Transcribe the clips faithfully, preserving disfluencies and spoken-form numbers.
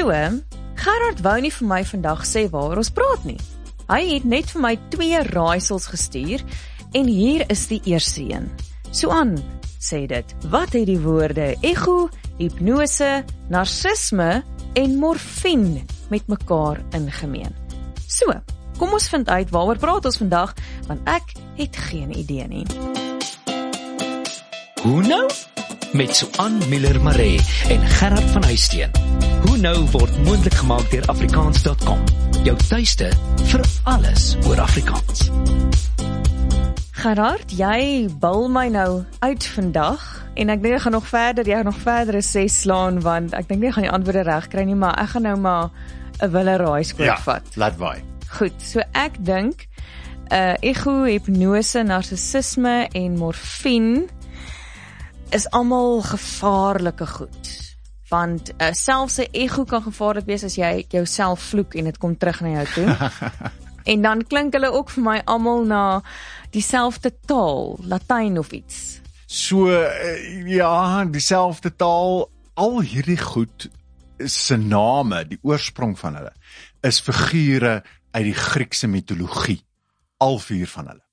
So, Gerard wou nie vir my vandag sê waaroor ons praat nie. Hy het net vir my twee raaisels gestuur, en hier is die eerste een. Suan sê dit, wat het die woorde ego, hipnose, narcisme en morfine met mekaar in gemeen? So, kom ons vind uit waaroor praat ons vandag, want ek het geen idee nie. Hoe nou? Met Suan Miller-Maree en Gerard van Huisteen. Hoe nou word moontlik gemaak deur Afrikaans punt com. Jou tuiste vir alles oor Afrikaans. Gerard, jy bil my nou uit vandag, en ek dink ek gaan nog verder, jy gaan nog verdere ses slaan, want ek dink nie ek gaan die antwoorde reg kry nie, maar ek gaan nou maar 'n wille raaiskoot Ja, vat. laat waai. Goed, so ek dink, uh, ego, hipnose, narcissisme en morfine is almal gevaarlike goed. Want uh, selfs 'n ego kan gevaarlik wees as jy jouself vloek en dit kom terug na jou toe. En dan klink hulle ook vir my almal na dieselfde taal, Latyn of iets. So, ja, dieselfde taal, al hierdie goed se name, die oorsprong van hulle, is figure uit die Griekse mitologie. Al vier van hulle.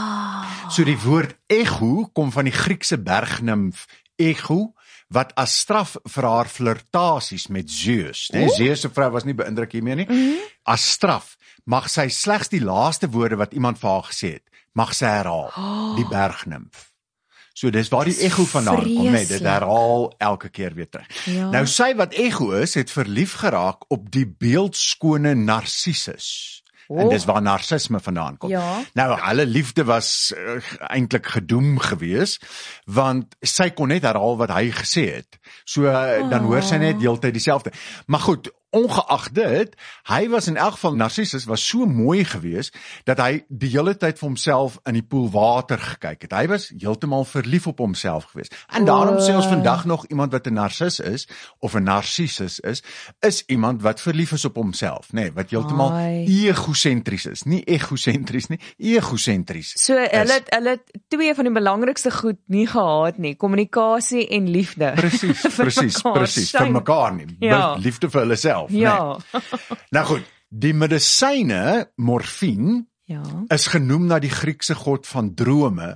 Ah. So die woord ego kom van die Griekse bergnimf Ego, wat as straf vir haar flirtasies met Zeus, nee, Zeus se vrou was nie beïndruk hiermee nie, mm-hmm. as straf mag sy slegs die laaste woorde wat iemand vir haar gesê het, mag sy herhaal, oh. die bergnimf. So dis waar die ego vandaan kom, nee, dit herhaal elke keer weer terug. Ja. Nou sy wat ego is, het verlief geraak op die beeldskone Narcissus. Oh. En dis waar narcisme vandaan kom. Ja. Nou, hulle liefde was uh, eintlik gedoem gewees, want sy kon net herhaal wat hy gesê het. So, uh, oh. dan hoor sy net heeltyd dieselfde. Maar goed, ongeag dit, hy was in elk geval, Narcissus was so mooi gewees, dat hy die hele tyd vir homself in die poel water gekyk het. Hy was heeltemal verlief op homself gewees. En daarom oh. sê ons vandag nog, iemand wat 'n narcis is, of 'n narcissus is, is iemand wat verlief is op homself, nee, wat heeltemal egosentries is, nie egosentries nie, egosentries. So, hulle het, hulle het twee van die belangrikste goed nie gehad nie, kommunikasie en liefde. Precies, precies, precies, vir mekaar nie, ja. liefde vir hulle self. Ja. Nee. Nou goed, die medisyne, morfine, ja. is genoem na die Griekse god van drome,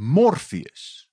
Morpheus.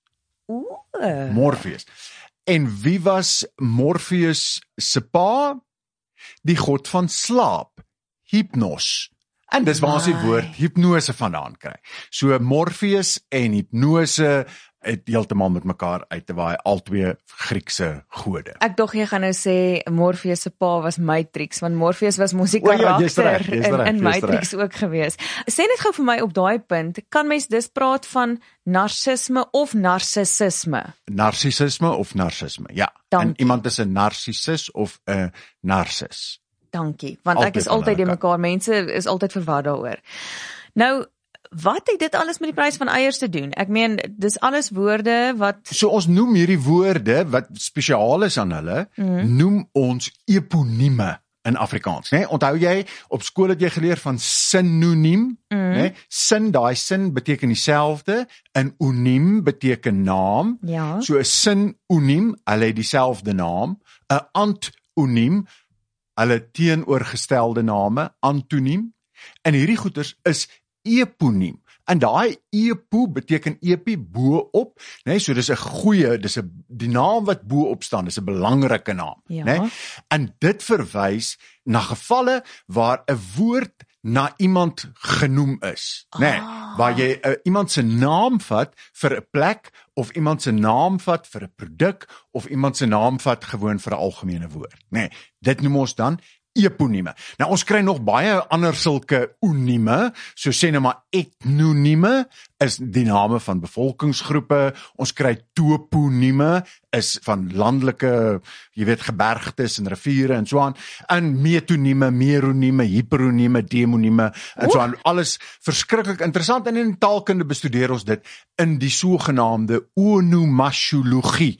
Oeh. Morpheus. En wie was Morpheus se pa? Die god van slaap, Hypnos. En dis waar ons die woord hypnose vandaan kry. So Morpheus en hypnose het heeltemal met mekaar uit te waai, al twee Griekse gode. Ek dog jy gaan nou sê Morpheus se pa was Matrix, want Morpheus was mos die karakter in, in Matrix ook gewees. Sê net gou vir my op daai punt, kan mens dus praat van narcisme of narcissisme? Narcissisme of narcisme, ja. Dankie. En iemand is 'n narcissus of 'n narcis. Dankie, want altyd ek is altyd in mekaar, mense is altyd verward daaroor. Nou, wat het dit alles met die prys van eiers te doen? Ek meen, dis alles woorde wat... So ons noem hierdie woorde, wat spesiaal is aan hulle, mm. noem ons eponieme in Afrikaans. Nee? Onthou jy, op skool het jy geleer van sinoniem, mm. nee? Sin, daai sin beteken dieselfde, en oniem beteken naam, ja. So 'n sinoniem, hulle het dieselfde naam, 'n antoniem, hulle teenoorgestelde name, antoniem, en hierdie goeters is eponiem. En daai epo beteken epi bo op, nee, so dis 'n goeie, dis 'n die naam wat bo op staan, dis 'n belangrike naam, ja. nee? En dit verwys na gevalle waar 'n woord na iemand genoem is, ah. nee, waar jy uh, iemand se naam vat vir 'n plek, of iemand se naam vat vir 'n produk, of iemand se naam vat gewoon vir 'n algemene woord, nee, dit noem ons dan eponieme. Nou ons kry nog baie ander sulke onieme, so sê nou maar etnonieme, is die name van bevolkingsgroepe, ons kry toponieme, is van landelike, jy weet, gebergtes en riviere en so aan, en metonieme, meronieme, hyperonieme, demonieme, en so aan, alles verskriklik interessant, en in taalkunde bestudeer ons dit in die sogenaamde onomasiologie.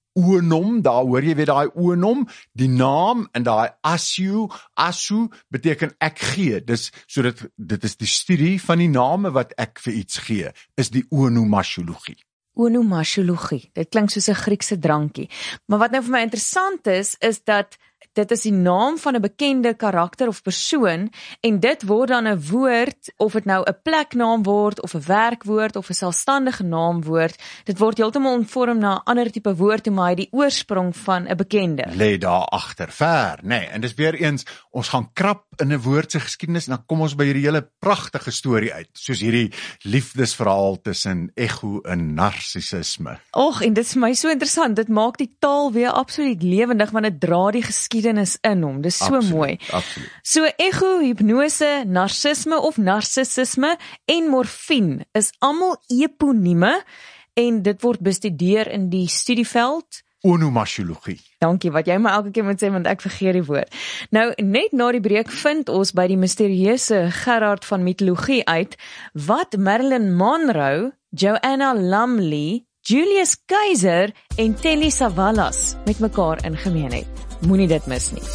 Oonom, daar hoor jy weer daai oonom, die naam en daai asu, asu beteken ek gee, dis, so dit, dit is die studie van die name wat ek vir iets gee, is die onomasiologie. Onomasiologie, dit klink soos 'n Griekse drankie, maar wat nou vir my interessant is, is dat dit is die naam van 'n bekende karakter of persoon, en dit word dan 'n woord, of dit nou 'n pleknaam word, of 'n werkwoord, of 'n selfstandige naamwoord, dit word heeltemal omvorm na 'n ander tipe woord, toe maar hy die oorsprong van 'n bekende. Lê daar agter ver, nê. Nee, en dis weer eens, ons gaan krap in 'n woord se geskiedenis, en dan kom ons by hierdie hele pragtige storie uit, soos hierdie liefdesverhaal tussen ego en narcissisme. Och, en dit is vir my so interessant, dit maak die taal weer absoluut lewendig, want dit dra die geskiedenis in hom, dis so Absoluut, mooi. Absoluut. So ego, hypnose, narcisme of narcissisme en morfine is almal eponieme, en dit word bestudeer in die studieveld Onomasiologie. Dankie, wat jy my elke keer moet sê, want ek vergeet die woord. Nou, net na die breek vind ons by die misterieuse Gerard van mitologie uit, wat Marilyn Monroe, Joanna Lumley, Julius Caesar en Telly Savalas met mekaar in gemeen het. Moenie dit mis nie.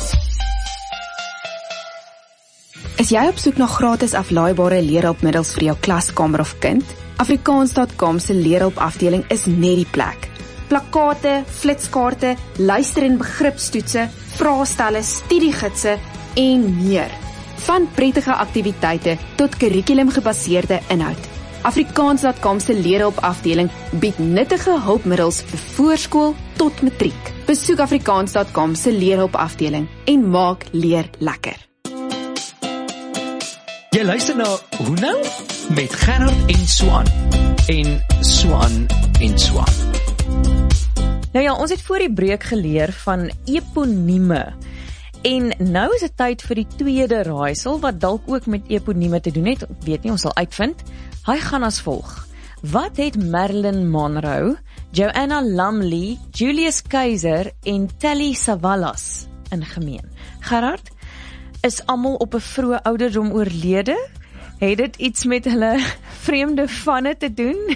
Is jy op soek na gratis aflaaibare leerhulpmiddels vir jou klaskamer of kind? Afrikaans punt com se leerhulpafdeling is net die plek. Plakkate, flitskaarte, luister- en begripstoetse, vraestelle, studiegidse en meer. Van prettige aktiwiteite tot kurrikulumgebaseerde inhoud. Afrikaans punt com se leerhulpafdeling bied nuttige hulpmiddels vir voorskool tot matriek. Besoek Afrikaans punt com se leerhulpafdeling en maak leer lekker. Jy luister na Hoe nou? Met Gerard en Swan. En Swan en Swan. Nou ja, ons het voor die breek geleer van eponieme. En nou is dit tyd vir die tweede raaisel, wat dalk ook met eponieme te doen het. Ek weet nie, ons sal uitvind. Hy gaan as volg. Wat het Marilyn Monroe, Joanna Lumley, Julius Caesar en Telly Savalas in gemeen? Gerard, is almal op 'n vroeë ouderdom oorlede? Het dit iets met hulle vreemde vanne te doen?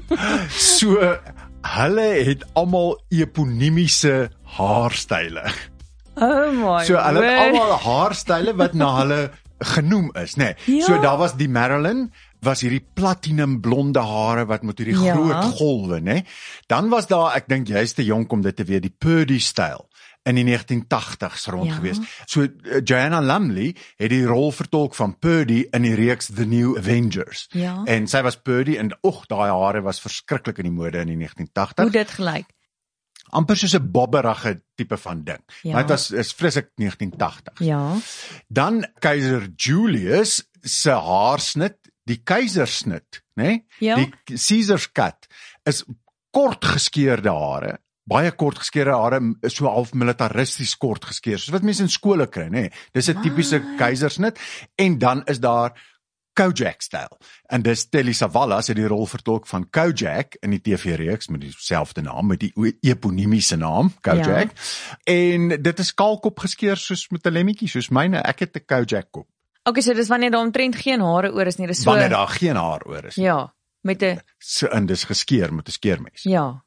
So, hulle het almal eponimiese haarstyle. Oh my So hulle het word. almal haarstyle wat na hulle genoem is, nê. Nee. Ja. So daar was die Marilyn, was hierdie platinum blonde hare wat met hierdie Ja. groot golwe, nê. Nee. Dan was daar, ek dink jy is te jonk om dit te weet, die Purdy styl in die negentien tagtigs rond Ja. gewees. So uh, Joanna Lumley het die rol vertolk van Purdy in die reeks The New Avengers. Ja. En sy was Purdy en oeg, daai hare was verskriklik in die mode in die negentien tagtig. Hoe dit gelyk? Amper soos 'n bobberige tipe van ding. Ja. Maar dit was is vreeslik negentien tagtig. Ja. Dan Keizer Julius se haarsnit, die keisersnit, né? Nee? Ja. Die Caesar's cut is kort geskeurde hare, baie kort geskeurde hare, so half militaristies kort geskeer, soos wat mense in skole kry, né? Nee? Dis 'n tipiese keisersnit. En dan is daar Kojak styl. En dis Telly Savalas het die rol vertolk van Kojak in die T V-reeks met dieselfde naam, met die eponimiese naam, Kojak. Ja. En dit is kaalkop geskeer soos met 'n lemmetjie, soos myne. Ek het 'n Kojak kop. Okay, so dis wanneer daar omtrent geen hare oor is nie, dis so. Wanneer daar geen haar oor is. Ja, met 'n So en dis geskeer met 'n skeermes. ja.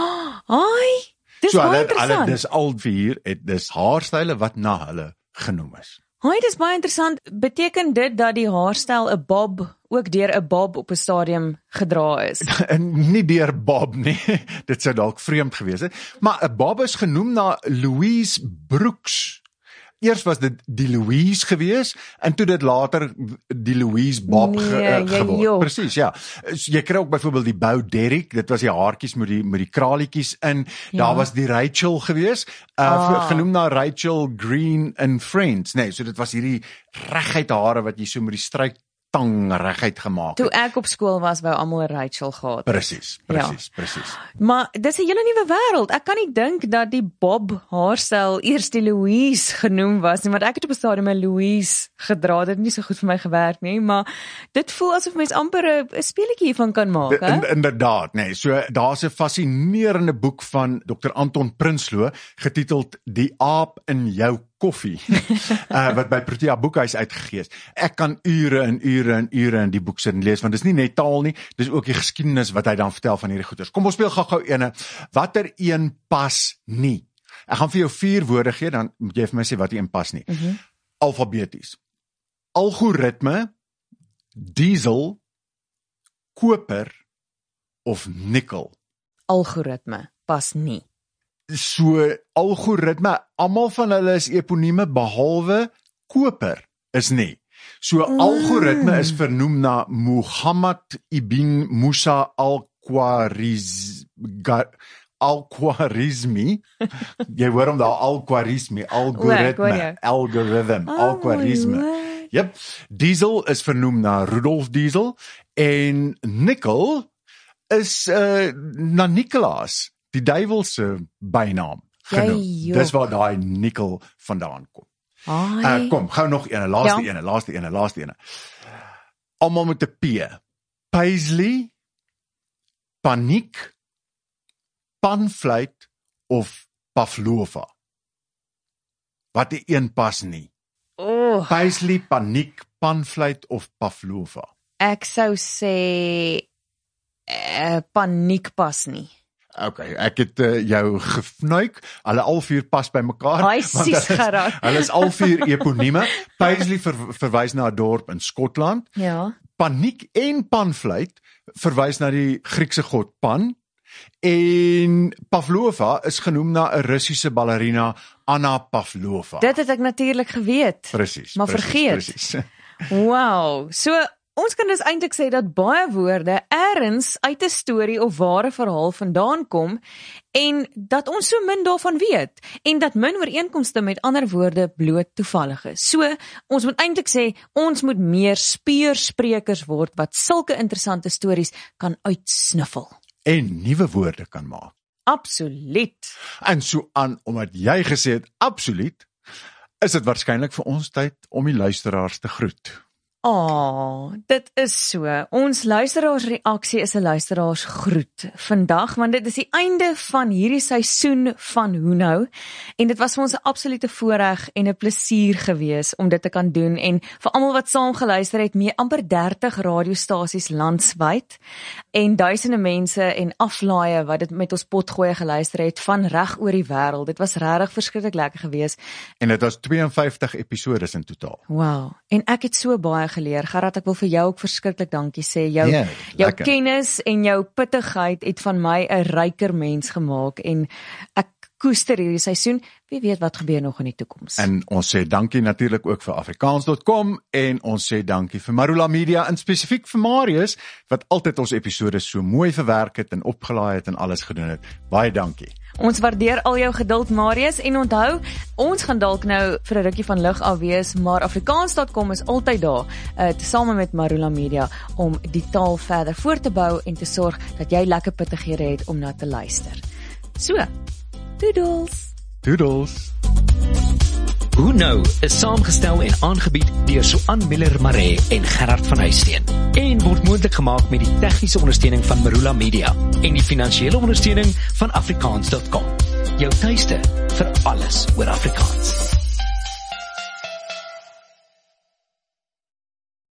Ai, dis So baie hulle, interessant. hulle dis al vier, het dis haarstyle wat na hulle genoem is. Ai, dis baie interessant. Beteken dit dat die haarstyl 'n bob ook deur 'n bob op 'n stadium gedra is? En nie deur Bob nie. Dit sou dalk vreemd gewees het, maar 'n Bob is genoem na Louise Brooks. Eers was dit die Louise gewees en toe dit later die Louise Bob ge, Nee, uh, jy geword. jok. Presies, ja. So, jy kry ook byvoorbeeld die Bow Derrick, dit was die haartjies met die met die kralietjies in. Ja. Daar was die Rachel gewees, uh, Ah. genoem na Rachel Green in Friends, nee, so dit was hierdie reguit hare wat jy so met die stryk tang reguit gemaak Toe het. ek op skool was, wou almal 'n Rachel gehad het. Presies, presies, ja. presies. Maar dis 'n hele nuwe wêreld. Ek kan nie dink dat die bob haarstyl eers die Louise genoem was nie, want ek het op 'n stadium 'n Louise gedra. Dit het nie so goed vir my gewerk nie, maar dit voel asof mens amper 'n 'n speletjie hiervan kan maak, hè? In, inderdaad, nee. So daar's 'n fascinerende boek van dokter Anton Prinsloo getiteld Die aap in jou koffie, uh, wat by Protea Boekhuis uitgegee is. Ek kan ure en ure en ure in die boek sit en lees, want dis nie net taal nie, dis ook die geskiedenis wat hy dan vertel van hierdie goeters. Kom ons speel gou-gou ene. Watter een pas nie? Ek gaan vir jou vier woorde gee, dan moet jy vir my sê wat een pas nie. Mhm. Alfabeties. Algoritme, diesel, koper of nikkel. Algoritme pas nie. So algoritme, almal van hulle is eponieme behalwe koper is nie. So mm. algoritme is vernoem na Muhammad ibn Musa al-Khwarizmi. Al-Khwarizmi. Jy hoor hom daar, Al-Khwarizmi, algoritme, algorithm, oh, Al-Khwarizmi. Yep. Diesel is vernoem na Rudolf Diesel en nikkel is uh, na Nicolaas, die duiwelse bynaam genoem. Jy, Dis waar daai nikkel vandaan kom. Uh, kom, gou nog ene, laaste ja. ene, laaste ene, laaste ene. Almal met 'n P. Paisley, paniek, panfluit of pavlova. Wat die een pas nie. Oh. Paisley, paniek, panfluit of pavlova. Ek sou sê uh, paniek pas nie. Okay, ek het uh, jou gefnuik. Hulle al vier pas by mekaar. Ai, sies geraak. Hulle is al vier eponieme. Paisley ver, verwys na 'n dorp in Skotland. Ja. Paniek en panfluit verwys na die Griekse god Pan. En Pavlova is genoem na 'n Russiese ballerina Anna Pavlova. Dit het ek natuurlik geweet. Presies. Maar precies, vergeet. Precies. Wow. So ons kan dus eintlik sê dat baie woorde ergens uit 'n storie of ware verhaal vandaan kom en dat ons so min daarvan weet en dat min ooreenkomste met ander woorde bloot toevallig is. So ons moet eintlik sê ons moet meer speursprekers word wat sulke interessante stories kan uitsniffel. En nuwe woorde kan maak. Absoluut. En so aan, omdat jy gesê het absoluut, is dit waarskynlik vir ons tyd om die luisteraars te groet. Oh, dit is so. Ons luisteraarsreaksie is 'n luisteraarsgroet vandag, want dit is die einde van hierdie seisoen van Hoe Nou en dit was vir ons 'n absolute voorreg en 'n plesier gewees om dit te kan doen en vir almal wat saam geluister het, mee amper dertig radiostasies landwyd en duisende mense en aflaaie wat dit met ons potgoeie geluister het van reg oor die wêreld. Dit was regtig verskriklik lekker gewees. En dit was twee en vyftig episodes in totaal. Wow, en ek het so baie geleer. Gerard, ek wil vir jou ook verskriklik dankie sê. Jou, yeah, jou kennis en jou pittigheid het van my 'n ryker mens gemaak en ek koester hierdie seisoen. Wie weet wat gebeur nog in die toekoms. En ons sê dankie natuurlik ook vir Afrikaans punt com en ons sê dankie vir Marula Media en spesifiek vir Marius wat altyd ons episode so mooi verwerk het en opgelaai het en alles gedoen het. Baie dankie. Ons waardeer al jou geduld, Marius, en onthou, ons gaan dalk nou vir 'n rukkie van lig af wees, maar Afrikaans punt com is altyd daar, uh, tesame met Marula Media, om die taal verder voort te bou en te sorg dat jy lekker pittighede het om na te luister. So, doodles! Doodles! Hoe Nou is saamgestel en aangebied deur Suan Miller Maree en Gerard van Huisteen en word moontlik gemaak met die tegniese ondersteuning van Marula Media en die finansiële ondersteuning van Afrikaans punt com. Jou tuiste vir alles oor Afrikaans.